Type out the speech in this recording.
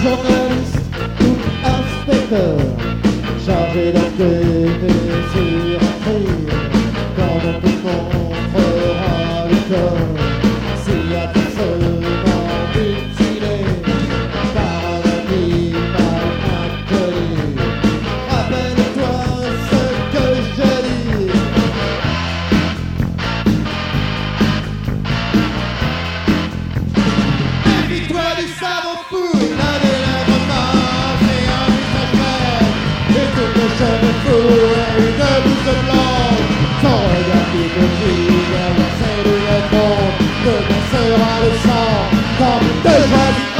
journaliste ou inspecteur, chargé d'enquêter sur un crime, quand on te montrera le corps, s'il y a forcément mutilé par un animal inconnu. Rappelle-toi ce que je dis. Méfie-toi du savon fou, il a des lèvres minces et un visage vert, et toutes les cheveux fous et une blouse blanche. Son regard qui te dit derrière ses lunettes blondes, demain sera le sang, comme de joie.